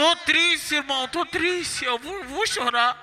Tô triste, irmão, tô triste. Eu vou chorar.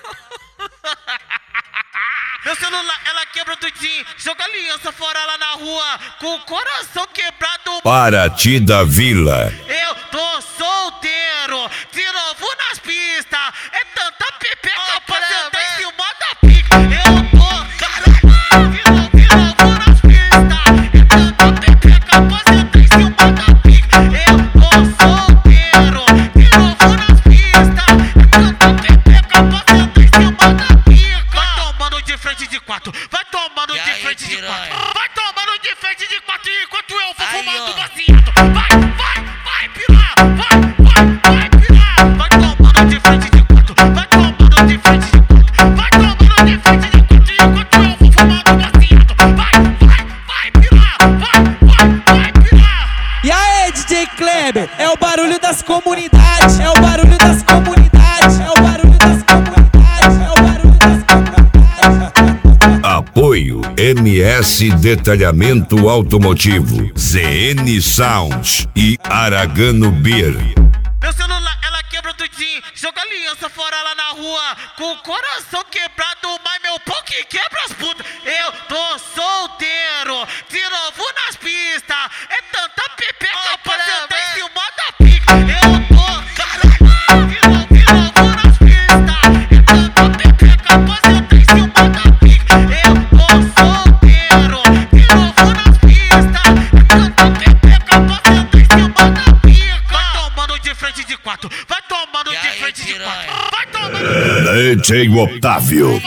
Meu celular, ela quebra tudinho. Joga aliança fora lá na rua. Com o coração quebrado. Paraty da Vila. Eu tô solteiro. De novo nas pistas. É tanta pepeca pra sentar em cima da pica. Eu tô de novo nas pistas. É tanta pepeca pra sentar em cima da pica. Eu tô solteiro. De novo nas pistas. É tanta pepeca pra sentar em cima da pica. Vai tomando de frente de quatro. Vai tomando de frente de quatro. Vai tomando de frente de quatro. Enquanto eu vou fumando baseado. Vai pirar. Vai pirar. Vai tomando de frente de quatro. Vai tomando de frente de quatro. Vai tomando de frente de quatro. Enquanto eu vou fumando baseado. Vai pirar. Vai pirar. E aí, DJ Kleber, é o barulho das comunidades, é o barulho das comunidades, é o barulho das comunidades, é o barulho das comunidades. Apoio MS Detalhamento Automotivo, ZN Sounds e Aragano Beer. Meu celular, ela quebra tudinho. Joga aliança fora lá na rua. Com o coração quebrado, mas meu pau que quebra as putas. Eu tô solteiro. De novo nas pistas. É tanta pepeca pra sentar em cima da pica. Eu tô de novo nas pistas. É tanta pepeca pra sentar em cima da pica. Eu tô solteiro. De novo nas pistas. É tanta pepeca pra sentar em cima da pica. Vai tomando de frente de quatro. Vai tomando de frente de quatro. Vai tomando. DJ Otávio.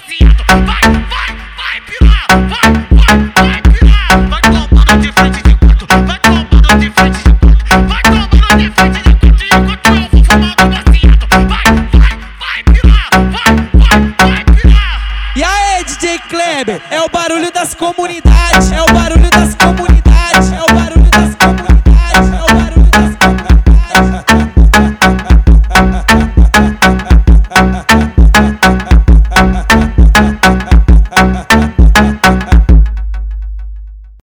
Vai pirar. Vai pirar. Vai tomando de frente de quatro. Vai tomando de frente de quatro. Vai tomando de frente de quatro. Enquanto eu vou fumando baseado. Vai pirar. Vai pirar. E aí, DJ Kleber, é o barulho das comunidades, é o barulho das